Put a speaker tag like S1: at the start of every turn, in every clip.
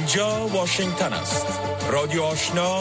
S1: اینجا واشنگتن است. رادیو آشنا،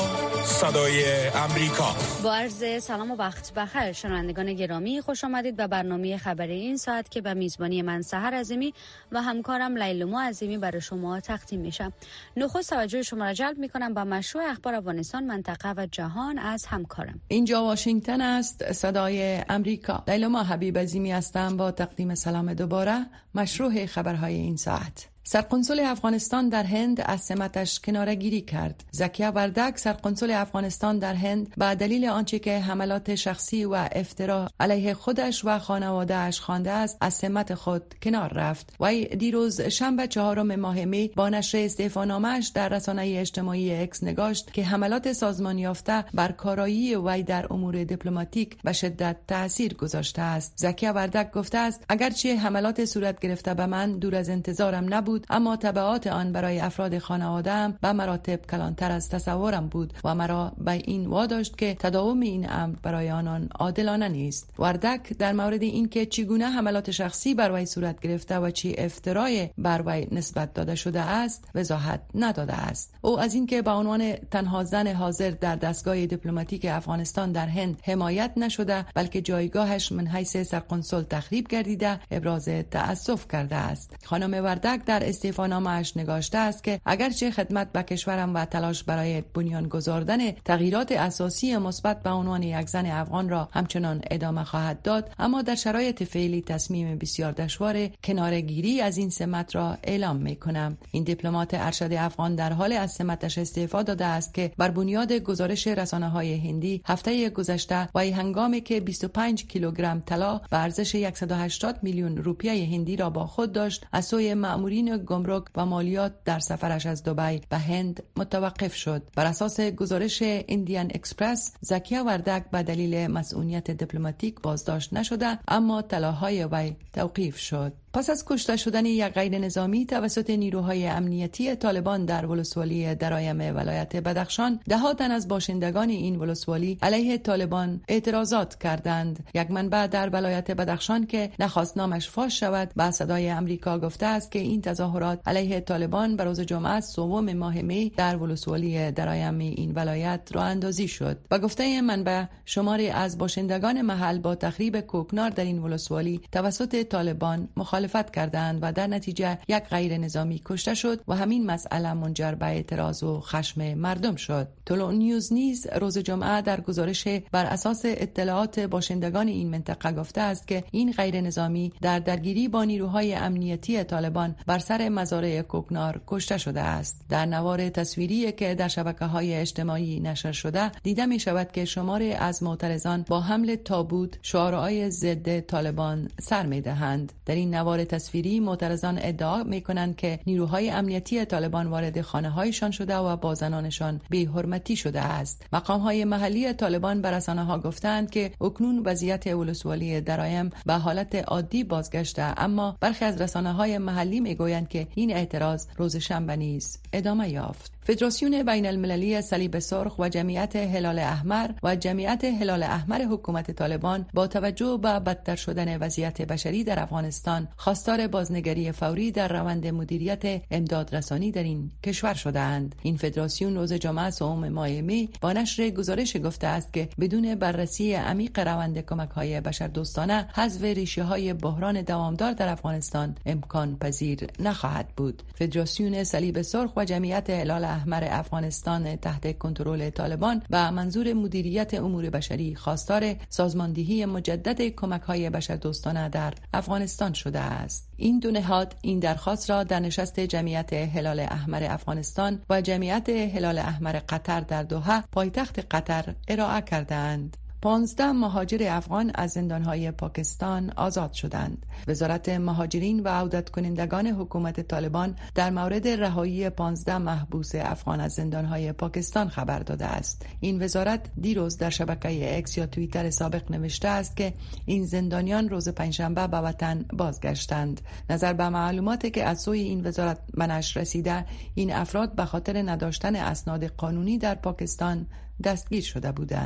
S1: صدای امریکا.
S2: با عرض سلام و وقت بخیر شنوندگان گرامی، خوش آمدید به برنامه خبری این ساعت که به میزبانی من سحر عظیمی و همکارم لیلما عظیمی برای شما تقدیم میشم. نخست توجه شما را جلب میکنم به مشروع اخبار افغانستان، منطقه و جهان از همکارم.
S3: اینجا واشنگتن است، صدای امریکا. لیلما حبیب عظیمی هستم با تقدیم سلام دوباره. مشروع خبرهای این ساعت: سرقنصل افغانستان در هند از سمتش کناره‌گیری کرد. زکیه وردک سرقنصل افغانستان در هند به دلیل آنچه که حملات شخصی و افترا علیه خودش و خانواده‌اش خوانده است از سمت خود کنار رفت. وی دیروز شنبه 4 ماه می با نشر استعفانامه‌اش در رسانه اجتماعی اکس نگاشت که حملات سازمان یافته بر کارایی وی در امور دیپلماتیک به شدت تأثیر گذاشته است. زکیه وردک گفته است اگرچه حملات صورت گرفته به من دور از انتظارم نبود، اما تبعات آن برای افراد خانواده‌ام به مراتب کلانتر از تصورم بود و مرا به این واداشت که تداوم این امر برای آنان عادلانه نیست. وردک در مورد اینکه چگونه حملات شخصی بر وی صورت گرفته و چه افترای بر وی نسبت داده شده است وضاحت نداده است. او از اینکه به عنوان تنها زن حاضر در دستگاه دیپلماتیک افغانستان در هند حمایت نشده بلکه جایگاهش من حیث سرقنصل تخریب گردیده ابراز تأسف کرده است. خانم وردک در استعفانامه‌اش نگاشته است که اگرچه خدمت به کشورم و تلاش برای بنیان گذاردن تغییرات اساسی مثبت به عنوان یک زن افغان را همچنان ادامه خواهد داد، اما در شرایط فعلی تصمیم بسیار دشوار کناره‌گیری از این سمت را اعلام می‌کنم. این دیپلمات ارشد افغان در حال از سمتش استعفا داده است که بر بنیاد گزارش رسانه‌های هندی هفته گذشته و هنگامی که 25 کیلوگرم طلا به ارزش 180 میلیون روپیه هندی را با خود داشت، از سوی مأمورین گمرک و مالیات در سفرش از دبی به هند متوقف شد. بر اساس گزارش ایندیان اکسپرس، زکیه وردک به دلیل مسئولیت دیپلماتیک بازداشت نشده، اما طلاهای وی توقیف شد. پس از کشته شدن یک غیر نظامی توسط نیروهای امنیتی طالبان در ولسوالی درایم ولایت بدخشان، ده تن از باشندگان این ولسوالی علیه طالبان اعتراضات کردند. یک منبع در ولایت بدخشان که نخواست نامش فاش شود به صدای امریکا گفته است که این تظاهرات علیه طالبان به روز جمعه 3 ماه می در ولسوالی درایم این ولایت راه اندازی شد. به گفته منبع، شماری از باشندگان محل با تخریب کوکنار در این ولسوالی توسط طالبان مخالفت کردند و در نتیجه یک غیر نظامی کشته شد و همین مسئله منجر به اعتراض و خشم مردم شد. طلوع نیوز نیز روز جمعه در گزارش بر اساس اطلاعات باشندگان این منطقه گفته است که این غیر نظامی در درگیری با نیروهای امنیتی طالبان بر سر مزارع کوکنار کشته شده است. در نوار تصویری که در شبکه‌های اجتماعی نشر شده دیده می شود که شماری از معترضان با حمل تابوت شعارهای ضد طالبان سر می دهند. در این نوار تصویری معترضان ادعا می کنند که نیروهای امنیتی طالبان وارد خانه‌هایشان شده و با زنانشان بی‌حرمتی شده است. مقام‌های محلی طالبان به رسانه‌ها گفتند که اکنون وضعیت ولسوالی درایم به حالت عادی بازگشته، اما برخی از رسانه‌های محلی می‌گویند که این اعتراض روز شنبه نیز ادامه یافت. فدراسیون بین المللی صلیب سرخ و جمعیت هلال احمر و جمعیت هلال احمر حکومت طالبان با توجه به بدتر شدن وضعیت بشری در افغانستان خواستار بازنگری فوری در روند مدیریت امدادرسانی در این کشور شده‌اند. این فدراسیون روز جمعه 3 ماه می با نشر گزارش گفته است که بدون بررسی عمیق روند کمک‌های بشردوستانه حذف ریشه‌های بحران دوامدار در افغانستان امکان پذیر نخواهد بود. فدراسیون صلیب سرخ و جمعیت هلال احمر افغانستان تحت کنترل طالبان به منظور مدیریت امور بشری خواستار سازماندهی مجدد کمک‌های بشردوستانه در افغانستان شده است. این دو نهاد این درخواست را در نشست جمعیت هلال احمر افغانستان و جمعیت هلال احمر قطر در دوحه پایتخت قطر ارائه کردند. 15 مهاجر افغان از زندانهای پاکستان آزاد شدند. وزارت مهاجرین و عودت کنندگان حکومت طالبان در مورد رهایی 15 محبوس افغان از زندانهای پاکستان خبر داده است. این وزارت دیروز در شبکه اکس یا توییتر سابق نوشته است که این زندانیان روز پنجشنبه به وطن بازگشتند. نظر به معلوماتی که از سوی این وزارت به نشر رسیده، این افراد به خاطر نداشتن اسناد قانونی در پاکستان دستگیر شده بودند.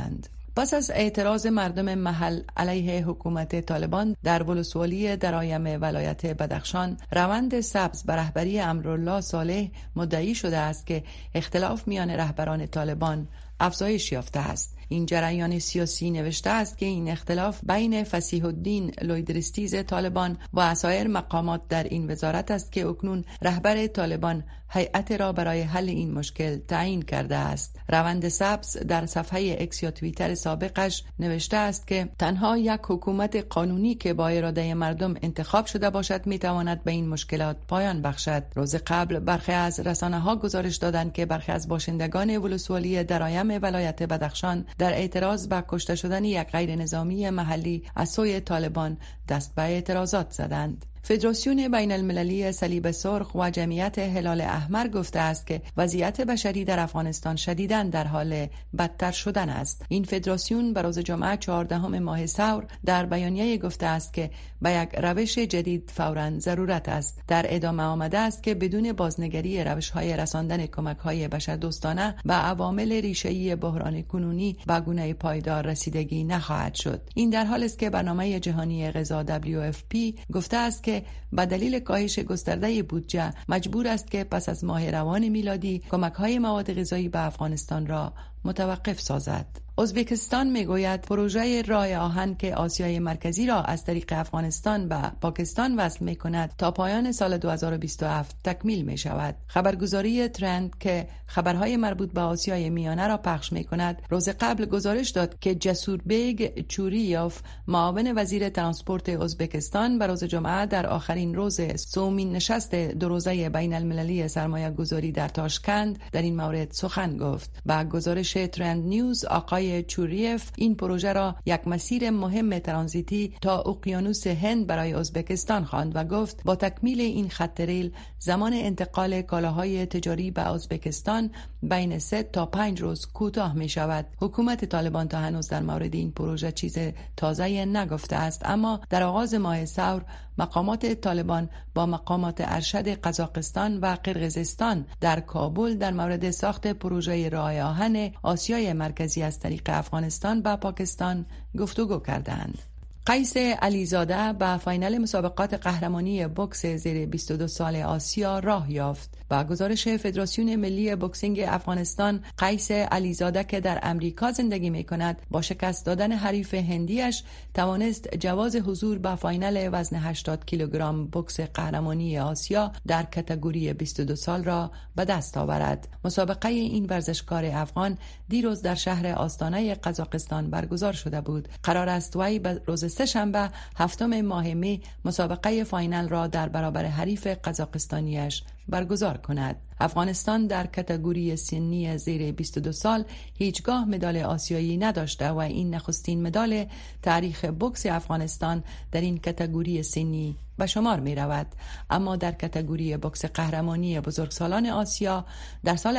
S3: پس از اعتراض مردم محل علیه حکومت طالبان در ولسوالی درایم ولایت بدخشان، روند سبز به رهبری امرالله صالح مدعی شده است که اختلاف میان رهبران طالبان افزایش یافته است. این جریان سیاسی نوشته است که این اختلاف بین فصیح الدین لویدرستیز طالبان و سایر مقامات در این وزارت است که اکنون رهبر طالبان هیئت را برای حل این مشکل تعیین کرده است. روند سبز در صفحه اکس یا توییتر سابقش نوشته است که تنها یک حکومت قانونی که با اراده مردم انتخاب شده باشد میتواند به این مشکلات پایان بخشد. روز قبل برخی از رسانه‌ها گزارش دادند که برخی از باشندگان ولسوالی درایم ولایت بدخشان در اعتراض به کشته شدن یک غیر نظامی محلی از سوی طالبان دست به اعتراضات زدند. فدراسیون بین المللی صلیب سرخ و جمعیت هلال احمر گفته است که وضعیت بشری در افغانستان شدیداً در حال بدتر شدن است. این فدراسیون بر روز جمعه 14 ماه ثور در بیانیه گفته است که به یک روش جدید فوراً ضرورت است. در ادامه آمده است که بدون بازنگری روش‌های رساندن کمک‌های بشردوستانه به عوامل ریشه‌ای بحران کنونی به گونه پایدار رسیدگی نخواهد شد. این در حالی است که برنامه جهانی غذا WFP گفته است که به دلیل کاهش گسترده بودجه مجبور است که پس از ماه روان میلادی کمک‌های مواد غذایی به افغانستان را متوقف سازد. ازبکستان میگوید پروژه راه آهن که آسیای مرکزی را از طریق افغانستان به پاکستان وصل میکند تا پایان سال 2027 تکمیل می شود. خبرگزاری ترند که خبرهای مربوط به آسیای میانه را پخش میکند روز قبل گزارش داد که جسوربیگ چوریوف معاون وزیر ترانسپورت ازبکستان به روز جمعه در آخرین روز سومین نشست دو روزه بین المللی سرمایه گذاری در تاشکند در این مورد سخن گفت. با گزارش ترند نیوز آقای چوریف این پروژه را یک مسیر مهم ترانزیتی تا اقیانوس هند برای ازبکستان خواند و گفت با تکمیل این خط ریل زمان انتقال کالاهای تجاری به ازبکستان بین 3 تا 5 روز کوتاه می شود. حکومت طالبان تا هنوز در مورد این پروژه چیز تازه نگفته است، اما در آغاز ماه ثور مقامات طالبان با مقامات ارشد قزاقستان و قرقیزستان در کابل در مورد ساخت پروژه راه آهن آسیای مرکزی از طریق افغانستان به پاکستان گفتگو کردند. قیس علیزاده به فاینال مسابقات قهرمانی بوکس زیر 22 سال آسیا راه یافت. با گزارش فدراسیون ملی بوکسینگ افغانستان، قیس علیزاده که در امریکا زندگی می کند با شکست دادن حریف هندیش توانست جواز حضور به فاینال وزن 80 کیلوگرم بوکس قهرمانی آسیا در کاتگوری 22 سال را به دست آورد. مسابقه این ورزشکار افغان دیروز در شهر آستانه قزاقستان برگزار شده بود. قرار است وی به روز سه‌شنبه 7 ماه می مسابقه فاینال را در برابر حریف قزاقستانیش برگزار کند. افغانستان در کاتگوری سنی زیر 22 سال هیچگاه مدال آسیایی نداشته و این نخستین مدال تاریخ بوکس افغانستان در این کاتگوری سنی به شمار می رود. اما در کاتگوری بوکس قهرمانی بزرگسالان آسیا در سال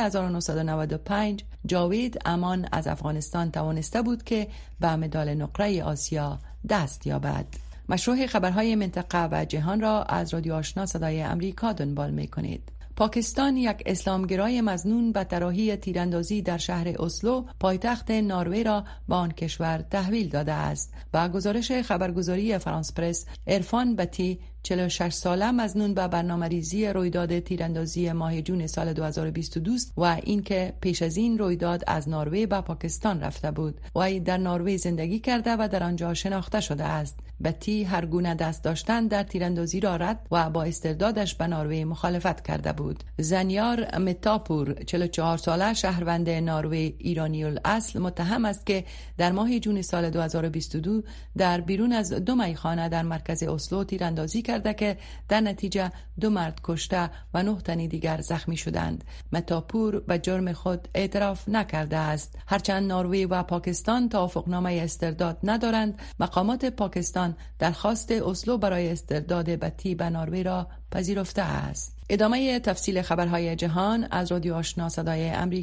S3: 1995 جاوید امان از افغانستان توانسته بود که به مدال نقره آسیا دست یابد. مشروع خبرهای منطقه و جهان را از رادیو آشنا صدای امریکا دنبال می کنید. پاکستان یک اسلامگرای مظنون به طراحی تیراندازی در شهر اسلو پایتخت نروژ را به آن کشور تحویل داده است. با گزارش خبرگزاری فرانس پرس، عرفان بتی 46 ساله مظنون به برنامه‌ریزی رویداد تیراندازی ماه جون سال 2022 و اینکه پیش از این رویداد از نروژ به پاکستان رفته بود. وی در نروژ زندگی کرده و در آنجا شناخته شده است. بتی هر گونه دست داشتن در تیراندازی را رد و با استردادش به نروژ مخالفت کرده بود. زنیار متاپور 44 ساله شهروند نروژ ایرانی الاصل متهم است که در ماه جون سال 2022 در بیرون از 2 میخانه در مرکز اسلو تیراندازی کرده که در نتیجه 2 مرد کشته و 9 تن دیگر زخمی شدند. متاپور به جرم خود اعتراف نکرده است. هرچند نروژ و پاکستان توافقنامه استرداد ندارند، مقامات پاکستان درخواست اسلو برای استرداد بتی به نروژ را پذیرفته است. ادامه تفصیل خبرهای جهان از رادیو آشنا صدای امریکا.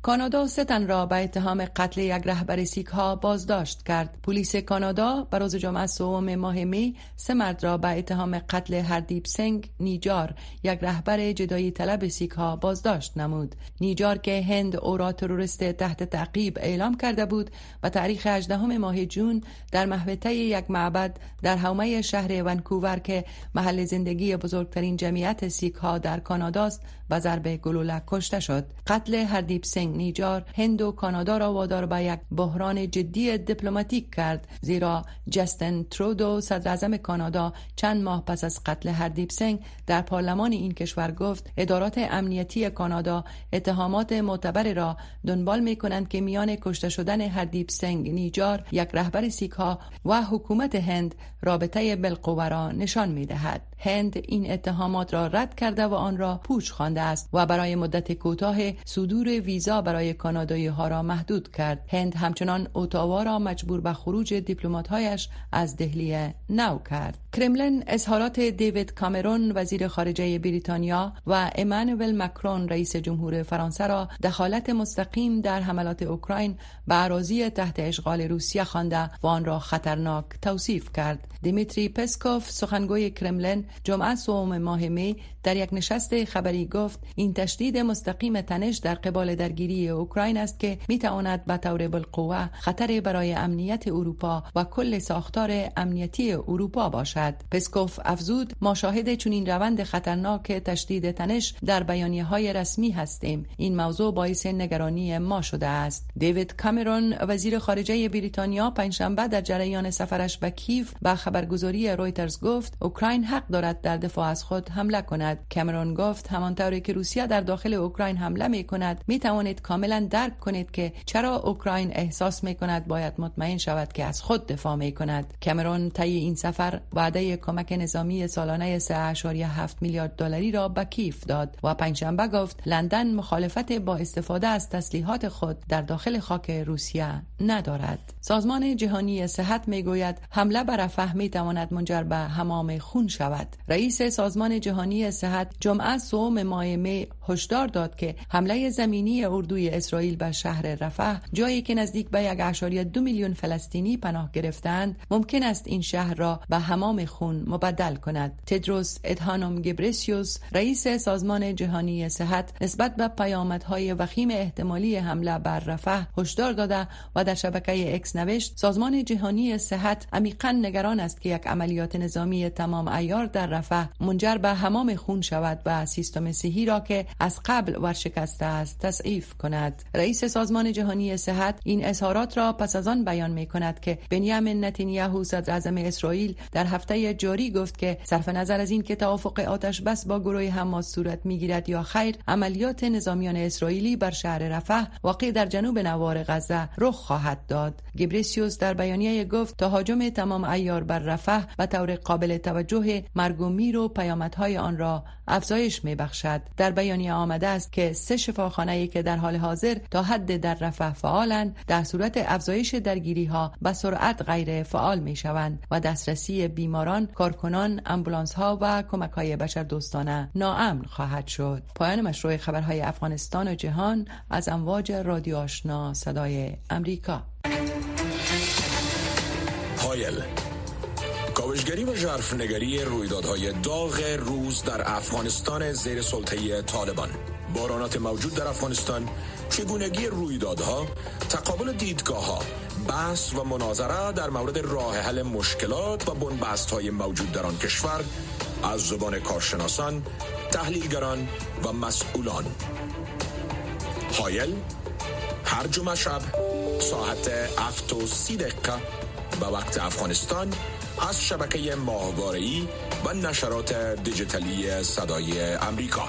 S3: کانادا 3 تن را به اتهام قتل یک رهبر سیک ها بازداشت کرد. پلیس کانادا به روز جمعه 3 ماه می 3 مرد را به اتهام قتل هردیپ سنگ نیجار، یک رهبر جدایی طلب سیک ها بازداشت نمود. نیجار که هند او را تروریست تحت تعقیب اعلام کرده بود، به تاریخ 18 ماه جون در محوطه یک معبد در حومه شهر ونکوور که محل زندگی بزرگترین جمعیت سیک ها در کاناداست به ضرب گلوله کشته شد. قتل هردیپ سنگ نیجار هند و کانادا را وادار به یک بحران جدی دیپلماتیک کرد، زیرا جستین ترودو صدر اعظم کانادا چند ماه پس از قتل هردیپ سنگ در پارلمان این کشور گفت ادارات امنیتی کانادا اتهامات معتبر را دنبال می کنند که میان کشته شدن هردیپ سنگ نیجار، یک رهبر سیک ها، و حکومت هند رابطه بالقوه را نشان می دهد. هند این اتهامات را رد کرده و آن را پوچ خوانده است و برای مدت کوتاه صدور ویزا برای کانادایی ها را محدود کرد. هند همچنان اتاوا را مجبور به خروج دیپلمات‌هایش از دهلی نو کرد. کرملین اظهارات دیوید کامرون وزیر خارجه بریتانیا و امانوئل مکرون رئیس جمهور فرانسه را دخالت مستقیم در حملات اوکراین به اراضی تحت اشغال روسیه خوانده و آن را خطرناک توصیف کرد. دیمیتری پسکوف سخنگوی کرملین جمعه 3 ماه می در یک نشست خبری گفت این تشدید مستقیم تنش در قبال درگیری اوکراین است که میتواند به طور بالقوه خطر برای امنیت اروپا و کل ساختار امنیتی اروپا باشد. پسکوف افزود ما شاهد چنین روند خطرناک تشدید تنش در بیانیه‌های رسمی هستیم. این موضوع باعث نگرانی ما شده است. دیوید کامرون وزیر خارجه بریتانیا پنجشنبه در جریان سفرش به کیو با خبرگزاری رویترز گفت اوکراین حق دارد در دفاع از خود حمله کند. کامرون گفت همانطوری که روسیه در داخل اوکراین حمله می کند می توانید کاملا درک کنید که چرا اوکراین احساس می کند باید مطمئن شود که از خود دفاع می کند. کامرون طی این سفر وعده کمک نظامی سالانه 3.7 میلیارد دلاری را به کیو داد و پنجشنبه گفت لندن مخالفت با استفاده از تسلیحات خود در داخل خاک روسیه ندارد. سازمان جهانی صحت می گوید حمله بر رفح می تواند منجر به حمام خون شود. رئیس سازمان جهانی صحت جمعه 3 ماه می هشدار داد که حمله زمینی اردوی اسرائیل به شهر رفح، جایی که نزدیک به 1.2 میلیون فلسطینی پناه گرفتند، ممکن است این شهر را به حمام خون مبدل کند. تدروس ادهانوم گبرسیوس رئیس سازمان جهانی صحت نسبت به پیامدهای وخیم احتمالی حمله بر رفح هشدار داده و در شبکه اکس نوشت سازمان جهانی صحت عمیقاً نگران است که یک عملیات نظامی تمام عیار در رفح منجر به حمام خون شود و سیستم صحی را که از قبل ورشکسته است تضعیف کند. رئیس سازمان جهانی صحت این اظهارات را پس از آن بیان می کند که بنیامین نتانیاهو صدر اعظم اسرائیل در هفته جاری گفت که صرف نظر از این که توافق آتش بس با گروه حماس صورت می گیرد یا خیر، عملیات نظامیان اسرائیلی بر شهر رفح واقع در جنوب نوار غزه رخ خواهد داد. گبرسیوس در بیانیه گفت تهاجم تمام عیار بر رفح به طور قابل توجه مرگ و میر و پیامدهای آن را افزایش می بخشد. در بیانیه آمده است که 3 شفاخانه‌ای که در حال حاضر تا حد در رفح فعالند در صورت افزایش درگیری ها به سرعت غیر فعال می شوند و دسترسی بیماران، کارکنان، امبولانس ها و کمک های بشردوستانه ناامن خواهد شد. پایان مشروع خبرهای افغانستان و جهان از امواج رادیو آشنا صدای امریکا.
S1: هایل کاوشگری و ژرفنگری رویدادهای داغ روز در افغانستان زیر سلطه طالبان، بحرانات موجود در افغانستان، چگونگی رویدادها، تقابل دیدگاه‌ها، بحث و مناظره در مورد راه حل مشکلات و بنبست‌های موجود در آن کشور از زبان کارشناسان، تحلیلگران و مسئولان. هایل هر جمعه شب ساعت 7:30 به وقت افغانستان از شبکه ماهواره‌ای و نشرات دیجیتالی صدای امریکا.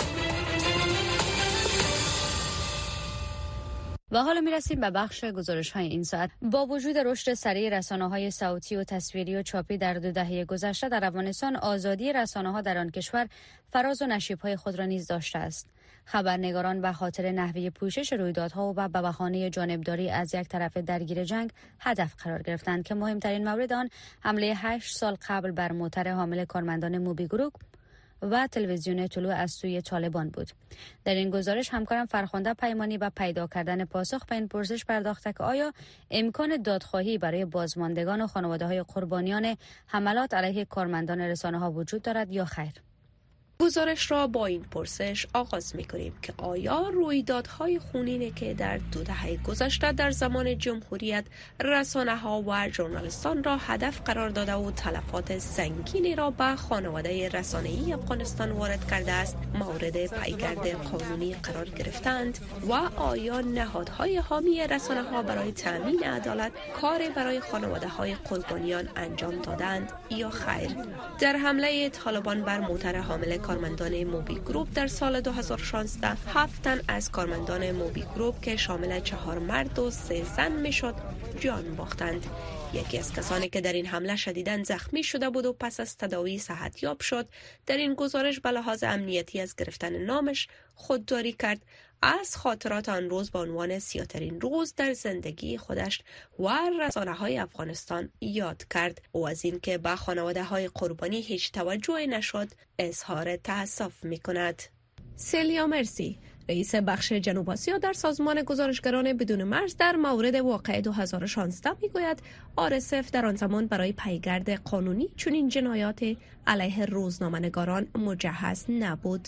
S2: و حالا میرسیم به بخش گزارش‌های این ساعت. با وجود رشد سریع رسانه‌های صوتی و تصویری و چاپی در 2 دهه گذشته در افغانستان، آزادی رسانه‌ها در آن کشور فراز و نشیب‌های خود را نیز داشته است. خبرنگاران به خاطر نحوه پوشش رویدادها و به بهانه جانبداری از یک طرف درگیر جنگ هدف قرار گرفتند که مهمترین مورد آن حمله 8 سال قبل بر موتر حامل کارمندان موبی گروپ و تلویزیون طلوع از سوی طالبان بود. در این گزارش همکارم فرخنده پیمانی به پیدا کردن پاسخ به این پرسش پرداخته که آیا امکان دادخواهی برای بازماندگان و خانواده‌های قربانیان حملات علیه کارمندان رسانه‌ها وجود دارد یا خیر؟
S4: گزارش را با این پرسش آغاز می‌کنیم که آیا رویدادهای خونینی که در 2 دهه گذشته در زمان جمهوریت رسانه‌ها و ژورنالیستان را هدف قرار داده و تلفات سنگینی را به خانواده رسانه‌ای افغانستان وارد کرده است مورد پیگرد قانونی قرار گرفتند و آیا نهادهای حامی رسانه‌ها برای تامین عدالت کاری برای خانواده‌های قربانیان انجام دادند یا خیر؟ در حمله طالبان بر موتر حامل کارمندان موبی گروپ در سال 2016 7 تن از کارمندان موبی گروپ که شامل 4 مرد و 3 زن میشد جان باختند. یکی از کسانی که در این حمله شدیداً زخمی شده بود و پس از تداوی صحتیاب شد در این گزارش به لحاظ امنیتی از گرفتن نامش خودداری کرد. از خاطرات آن روز با عنوان سیاه‌ترین روز در زندگی خودش و رسانه‌های افغانستان یاد کرد و از اینکه به خانواده‌های قربانی هیچ توجهی نشد اظهار تأسف می‌کند. سیلیا مرسی، رئیس بخش جنوب آسیا در سازمان گزارشگران بدون مرز در مورد واقعه 2016 میگوید RSF در آن زمان برای پیگرد قانونی چنین جنایات علیه روزنامه‌نگاران مجهز نبود.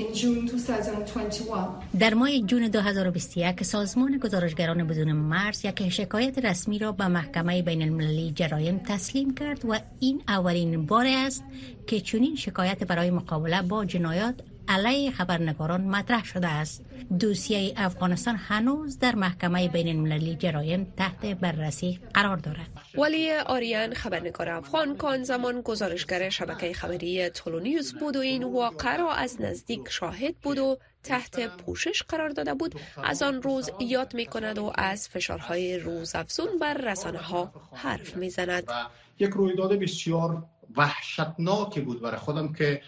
S5: در ماه جون 2021 سازمان گزارشگران بدون مرز یک شکایت رسمی را به محکمه بین المللی جرایم تسلیم کرد و این اولین بار است که چنین شکایت برای مقابله با جنایات علیه خبرنگاران مطرح شده است. دوسیه افغانستان هنوز در محکمه بین المللی جرایم تحت بررسی قرار دارد.
S4: ولی آریان خبرنگار افغان که آن زمان گزارشگر شبکه خبری تولونیوز بود و این واقعه را از نزدیک شاهد بود و تحت پوشش قرار داده بود از آن روز یاد می کند و از فشارهای روزافزون بر رسانه ها حرف می زند.
S6: یک رویداد بسیار وحشتناکی بود برای خودم که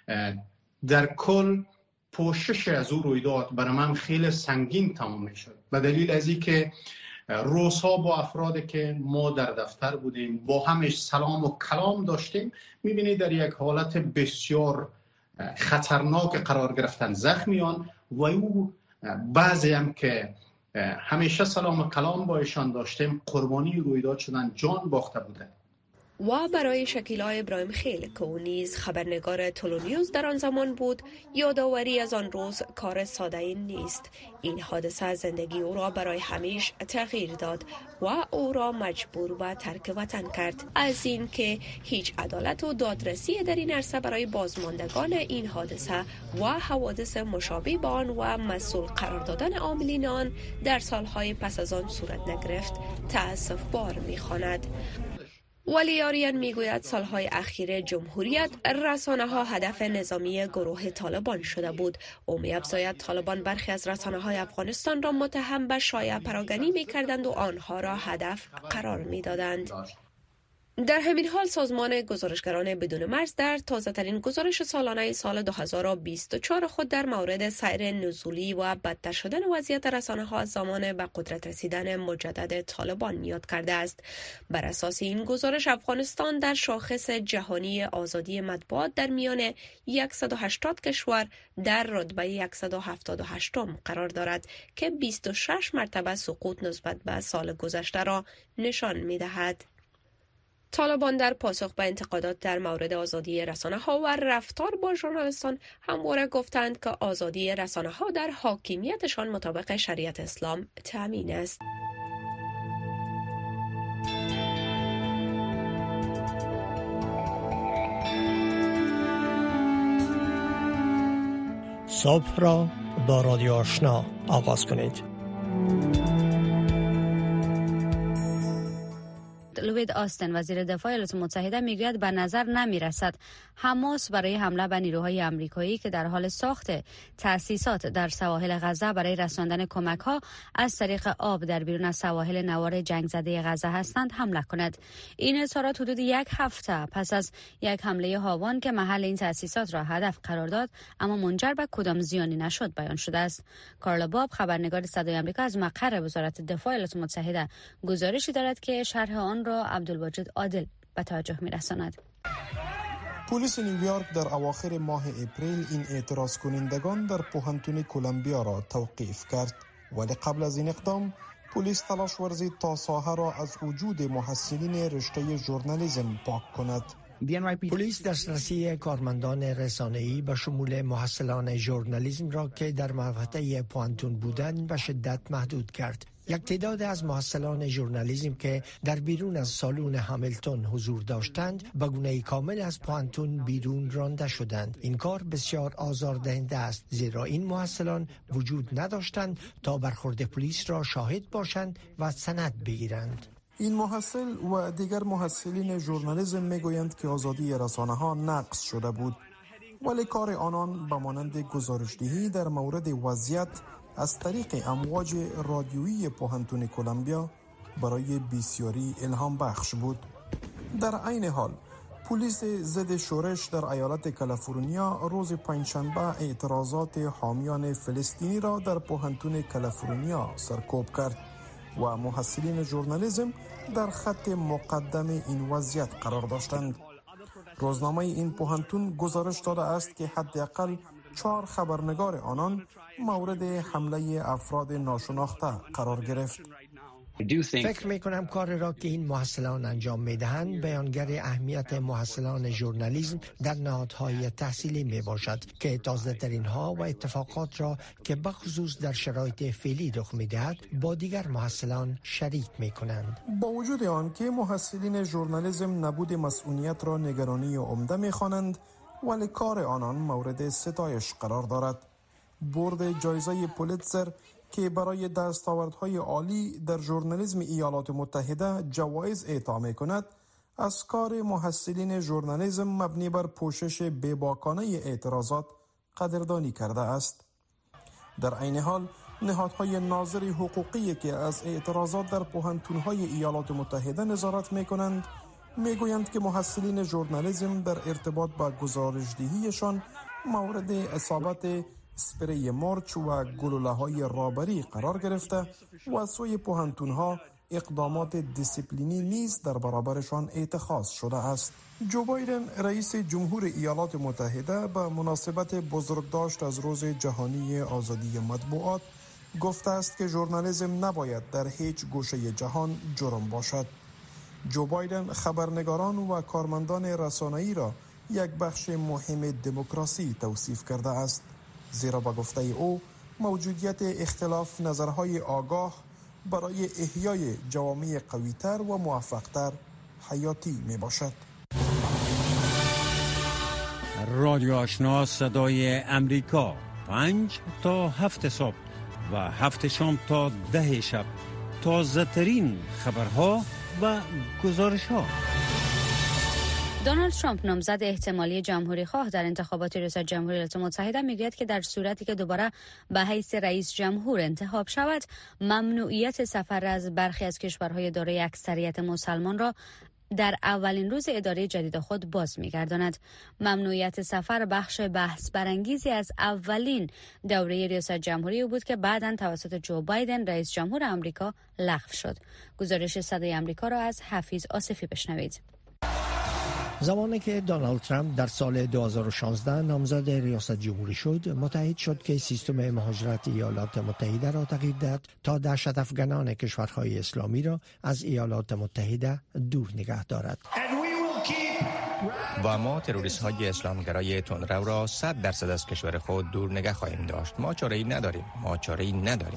S6: در کل پوشش از او رویداد برای من خیلی سنگین تمام می شد به دلیل از این که روزها با افرادی که ما در دفتر بودیم با همش سلام و کلام داشتیم میبینید در یک حالت بسیار خطرناک قرار گرفتن زخمیان و او بعضی هم که همیشه سلام و کلام با ایشان داشتیم قربانی رویداد شدن جان باخته بودند.
S4: و برای شکیلا ابراهیم خیل که او نیز خبرنگار تولونیوز در آن زمان بود یادآوری از آن روز کار ساده این نیست. این حادثه زندگی او را برای همیشه تغییر داد و او را مجبور به ترک وطن کرد. از این که هیچ عدالت و دادرسی در این عرصه برای بازماندگان این حادثه و حوادث مشابه با آن و مسئول قرار دادن عاملین آن در سالهای پس از آن صورت نگرفت تأسف بار می‌خواند. ولی آریان میگوید سالهای اخیر جمهوریت رسانه ها هدف نظامی گروه طالبان شده بود. او می‌افزاید طالبان برخی از رسانه های افغانستان را متهم به شایعه پراکنی می‌کردند و آنها را هدف قرار می‌دادند. در همین حال سازمان گزارشگران بدون مرز در تازه‌ترین گزارش سالانه سال 2024 خود در مورد سیر نزولی و بدتر شدن وضعیت رسانه‌ها از زمان به قدرت رسیدن مجدد طالبان یاد کرده است. بر اساس این گزارش افغانستان در شاخص جهانی آزادی مطبوعات در میان 180 کشور در رتبه 178م قرار دارد که 26 مرتبه سقوط نسبت به سال گذشته را نشان می‌دهد. طالبان در پاسخ به انتقادات در مورد آزادی رسانه‌ها و رفتار با ژورنالیستان همواره گفتند که آزادی رسانه‌ها در حاکمیتشان مطابق شریعت اسلام تأمین است.
S7: صبح را با رادیو آشنا آغاز کنید.
S2: لوید آستن وزیر دفاع ایالات متحده میگوید به نظر نمیرسد حماس برای حمله به نیروهای آمریکایی که در حال ساخت تأسیسات در سواحل غزه برای رساندن کمک‌ها از طریق آب در بیرون از سواحل نوار جنگ زده غزه هستند حمله کند. این اظهارات حدود یک هفته پس از یک حمله هاوان که محل این تأسیسات را هدف قرار داد اما منجر به کدام زیانی نشد بیان شده است. کارلا باب خبرنگار صدای آمریکا از مقر وزارت دفاع ایالات متحده گزارشی دارد که شرح آن را عبدالواجد عادل به توجه می‌رساند.
S8: پلیس نیویورک در اواخر ماه اپریل این اعتراض کنندگان در پوهنتون کلمبیا را توقیف کرد، ولی قبل از این اقدام پلیس تلاش ورزید تا ساحه را از وجود محصلین رشته ژورنالیسم پاک کند.
S7: پلیس دسترسی کارمندان رسانه‌ای به شمول محصلان ژورنالیسم را که در مقاطع پوانتون بودند به شدت محدود کرد. یک تعداد از محصلان ژورنالیسم که در بیرون از سالن هامیلتون حضور داشتند به گونه کامل از پوانتون بیرون رانده شدند. این کار بسیار آزاردهنده است، زیرا این محصلان وجود نداشتند تا برخورد پلیس را شاهد باشند و سند بگیرند.
S8: این محصل و دیگر محصلین ژورنالیسم میگویند که آزادی رسانه‌ها نقض شده بود، ولی کار آنان به مانند گزارش‌دهی در مورد وضعیت از طریق امواج رادیویی پوهنتون کلمبیا برای بسیاری الهام بخش بود. در عین حال پلیس ضد شورش در ایالت کالیفرنیا روز پنجشنبه اعتراضات حامیان فلسطینی را در پوهنتون کالیفرنیا سرکوب کرد و محصلین ژورنالیسم در خط مقدم این وضعیت قرار داشتند. روزنامه این پوهنتون گزارش داده است که حداقل 4 خبرنگار آنان مورد حمله افراد ناشناخته قرار گرفت.
S7: فکر میکنم کار را که این محصلان انجام میدهند بیانگر اهمیت محصلان ژورنالیسم در نهادهای تحصیلی می باشد که تازه ترین ها و اتفاقات را که بخصوص در شرایط فعلی رخ میدهد با دیگر محصلان شریک میکنند.
S8: با وجود آن که محصلین ژورنالیسم نبود مسئولیت را نگرانی عمده میخوانند، ولی کار آنان مورد ستایش قرار دارد. برد جایزه پولیتزر که برای دستاوردهای عالی در ژورنالیسم ایالات متحده جوایز اعطا می‌کند، از کار محصلین ژورنالیسم مبنی بر پوشش بی‌باکانه اعتراضات قدردانی کرده است. در عین حال نهادهای ناظر حقوقی که از اعتراضات در پوهنتون‌های ایالات متحده نظارت می‌کنند میگویند که محصلین ژورنالیسم در ارتباط با گزارش‌دهیشان مورد اصابت اسپری مارچ و گلوله‌های رابری قرار گرفته و از سوی پوهنتون‌ها اقدامات دیسیپلینی نیز در برابرشان اتخاذ شده است. جو بایدن رئیس جمهور ایالات متحده به مناسبت بزرگداشت از روز جهانی آزادی مطبوعات گفته است که ژورنالیسم نباید در هیچ گوشه جهان جرم باشد. جو بایدن خبرنگاران و کارمندان رسانه‌ای را یک بخش مهم دموکراسی توصیف کرده است، زیرا با گفته او موجودیت اختلاف نظرهای آگاه برای احیای جوامع قوی‌تر و موفق‌تر حیاتی می باشد.
S9: رادیو آشنا صدای امریکا 5 تا 7 صبح و 7 شام تا 10 شب، تازه ترین خبرها و گزارش ها.
S2: دونالد ترامپ نامزد احتمالی جمهوری خواه در انتخابات ریاست جمهوری ایالات متحده میگوید که در صورتی که دوباره به حیث رئیس جمهور انتخاب شود، ممنوعیت سفر از برخی از کشورهای دارای اکثریت مسلمان را در اولین روز اداره جدید خود باز می‌گرداند. ممنوعیت سفر بخش بحث برانگیزی از اولین دوره ریاست جمهوری او بود که بعداً توسط جو بایدن رئیس جمهور آمریکا لغو شد. گزارش صدای آمریکا را از حفیظ آصفی بشنوید.
S7: زمانی که دونالد ترامپ در سال 2016 نامزد ریاست جمهوری شد، متحد شد که سیستم مهاجرت ایالات متحده را تغییر دهد تا دهشت افغانان کشورهای اسلامی را از ایالات متحده دور نگه دارد.
S10: و ما تروریست های اسلامگرای تندرو را 100% از کشور خود دور نگه خواهیم داشت. ما چاره‌ای نداریم.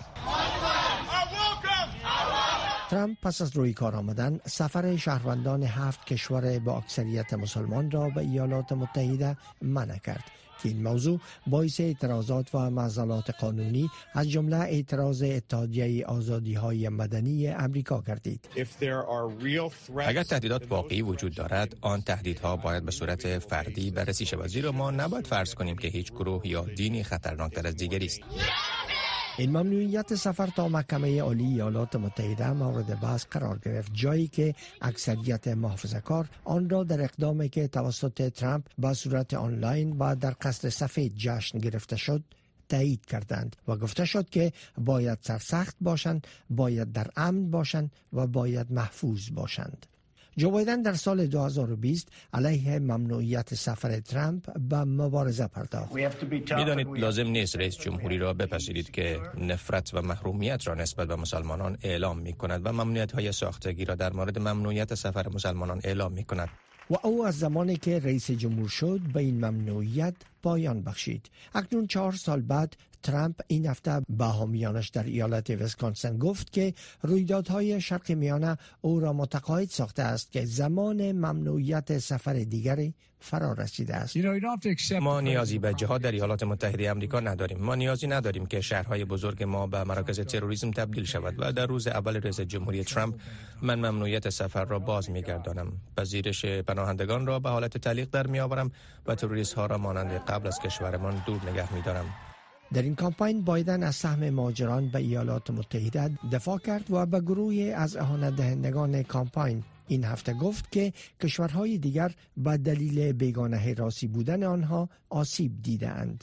S7: ترامپ پس از روی کار آمدن سفر شهروندان 7 کشور با اکثریت مسلمان را به ایالات متحده منع کرد که این موضوع باعث اعتراضات و معضلات قانونی از جمله اعتراض اتحادیه آزادی‌های مدنی امریکا گردید.
S10: اگر تهدیدات واقعی وجود دارد، آن تهدیدها باید به صورت فردی بررسی شود، زیرا ما نباید فرض کنیم که هیچ گروه یا دینی خطرناکتر از دیگری است.
S7: این ممنوعیت سفر تا محکمه عالی ایالات متحده مورد بحث قرار گرفت، جایی که اکثریت محافظه‌کار آن را در اقدامی که توسط ترامپ به صورت آنلاین و در قصر سفید جشن گرفته شد تایید کردند و گفته شد که باید سرسخت باشند، باید در امن باشند و باید محفوظ باشند. جو بایدن در سال 2020 علیه ممنوعیت سفر ترامپ به مبارزه پرداخت.
S10: میدانید لازم نیست رئیس جمهوری را بپذیرید که نفرت و محرومیت را نسبت به مسلمانان اعلام می کند و ممنوعیت‌های ساختگی را در مورد ممنوعیت سفر مسلمانان اعلام می کند.
S7: و او از زمانی که رئیس جمهور شد به این ممنوعیت پایان بخشید. اکنون 4 سال بعد ترامپ این هفته به حامیانش در ایالت ویسکانسن گفت که رویدادهای شرق میانه او را متقاعد ساخته است که زمان ممنوعیت سفر دیگری فرا رسیده است.
S10: ما نیازی به جهاد در ایالات متحده آمریکا نداریم. ما نیازی نداریم که شهرهای بزرگ ما به مراکز تروریسم تبدیل شود و در روز اول رئیس جمهوری ترامپ من ممنوعیت سفر را باز می‌گردانم. پذیرش پناهندگان را به حالت تعلیق در می‌آورم و تروریست ها را مانند قبل از کشورمان دور نگه می‌دارم.
S7: در این کامپاین بایدن از سهم مهاجران به ایالات متحده دفاع کرد و به گروهی از اهانت دهندگان کامپاین این هفته گفت که کشورهای دیگر به دلیل بیگانه حراسی بودن آنها آسیب دیدند.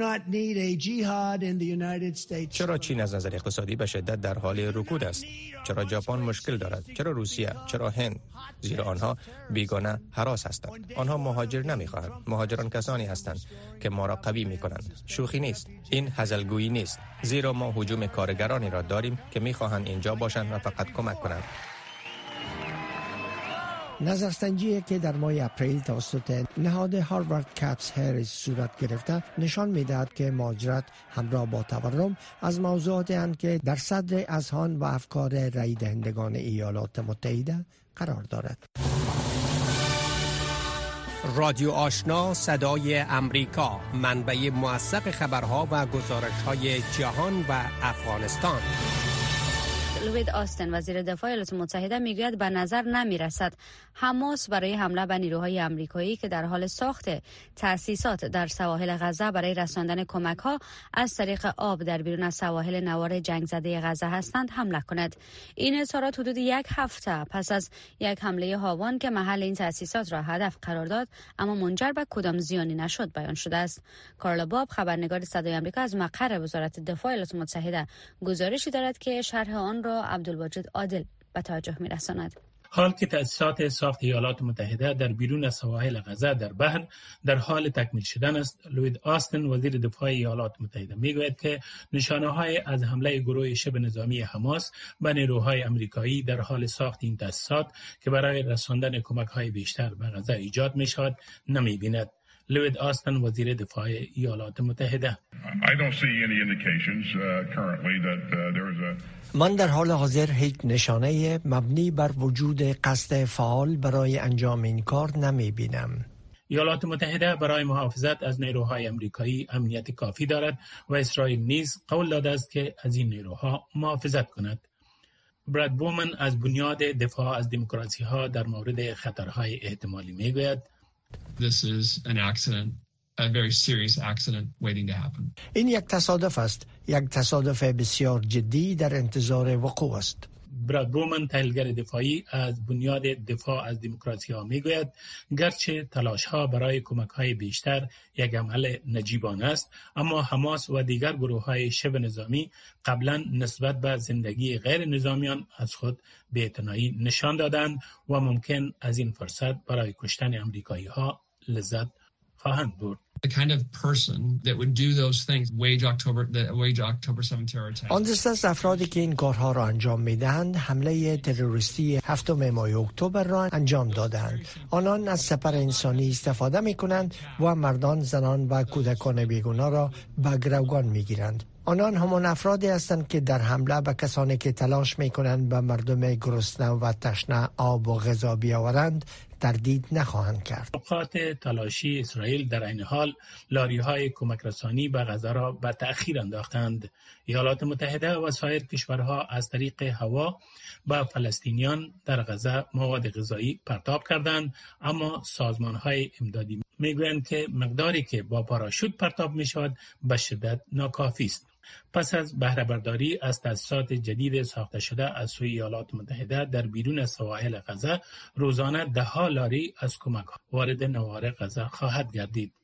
S10: چرا چین از نظر اقتصادی به شدت در حال رکود است؟ چرا ژاپن مشکل دارد؟ چرا روسیه؟ چرا هند؟ زیرا آنها بیگانه هراس هستند. آنها مهاجر نمیخواهند. مهاجران کسانی هستند که ما را قوی میکنند. شوخی نیست. این هزلگویی نیست. زیرا ما هجوم کارگرانی را داریم که میخواهند اینجا باشند و فقط کمک کنند.
S7: نظرسنجی که در ماه اپریل توسط نهاد هاروارد کپس هریس صورت گرفته نشان می‌دهد که مهاجرت همراه با تورم از موضوعاتی هستند که در صدر اذهان و افکار رای دهندگان ایالات متحده قرار دارد.
S11: رادیو آشنا صدای امریکا، منبع موثق خبرها و گزارش‌های جهان و افغانستان.
S2: لوید آستن وزیر دفاع ایالات متحده میگوید به نظر نمیرسد حماس برای حمله به نیروهای آمریکایی که در حال ساخت تأسیسات در سواحل غزه برای رساندن کمک‌ها از طریق آب در بیرون از سواحل نوار جنگ زده غزه هستند حمله کند. این اظهارات حدود 1 هفته پس از یک حمله هاوان که محل این تأسیسات را هدف قرار داد اما منجر به کدام زیانی نشد بیان شده است. کارلا باب خبرنگار صدای آمریکا از مقر وزارت دفاع ایالات متحده گزارشی دارد که شرح آن را عبدالواجد عادل به توجه می‌رساند.
S12: حال که تأسیسات ساخت ایالات متحده در بیرون از سواحل غزه در بحر در حال تکمیل شدن است، لوید آستن وزیر دفاع ایالات متحده میگوید که نشانه‌های از حمله گروه شبه نظامی حماس به نیروهای آمریکایی در حال ساخت این تأسیسات که برای رساندن کمک‌های بیشتر به غزه ایجاد می‌شود نمی‌بیند. لوید آستن وزیر دفاع ایالات متحده:
S7: من در حال حاضر هیچ نشانه مبنی بر وجود قصد فعال برای انجام این کار نمی بینم.
S12: ایالات متحده برای محافظت از نیروهای آمریکایی امنیت کافی دارد و اسرائیل نیز قول داده است که از این نیروها محافظت کند. براد بومن از بنیاد دفاع از دموکراسی ها در مورد خطرهای احتمالی می گوید:
S7: این یک تصادف است، یک تصادف بسیار جدی در انتظار وقوع است.
S12: براد بومن تحلیلگر دفاعی از بنیاد دفاع از دموکراسی ها میگوید گرچه تلاش ها برای کمک های بیشتر یک عمل نجیبانه است، اما حماس و دیگر گروه های شبه نظامی قبلا نسبت به زندگی غیر نظامیان از خود بی‌اعتنایی نشان دادند و ممکن از این فرصت برای کشتن امریکایی ها لذت خواهند برد.
S7: آن دست از افرادی که این کارها را انجام میدهند حمله تروریستی 7 ماه اکتبر را انجام دادند. آنان از سپر انسانی استفاده میکنند و مردان، زنان و کودکان بیگناه را به گروگان میگیرند. آنان همان افرادی هستند که در حمله به کسانی که تلاش میکنند به مردم گرسنه و تشنه آب و غذا بیاورند تردید نخواهند کرد.
S12: نقاط تلاشی اسرائیل در این حال لاری‌های کمک رسانی به غزه را به تأخیر انداختند. ایالات متحده و سایر کشورها از طریق هوا به فلسطینیان در غزه مواد غذایی پرتاب کردند، اما سازمان‌های امدادی میگویند که مقداری که با پاراشوت پرتاب می‌شود به شدت ناکافی است. پس از بهره برداری از تأسیسات جدید ساخته شده از سوی ایالات متحده در بیرون از سواحل غزه، روزانه 10 لاری از کمک وارد نوار غزه خواهد گردید.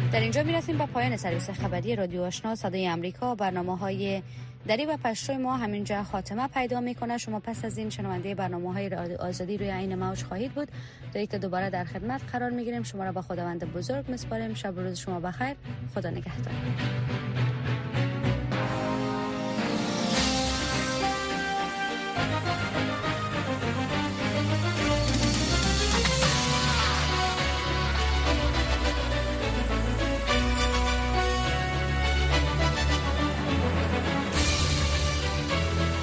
S2: در اینجا میرسیم به پایان سرویس خبری رادیو آشنا صدای آمریکا. برنامه‌های دری و پشتوی ما همینجا خاتمه پیدا میکنه. شما پس از این شنونده برنامه‌های رادیو آزادی روی عین موج خواهید بود. تا دوباره در خدمت قرار میگیریم. شما را به خداوند بزرگ میسپاریم. شب و روز شما بخیر. خدا نگهدار.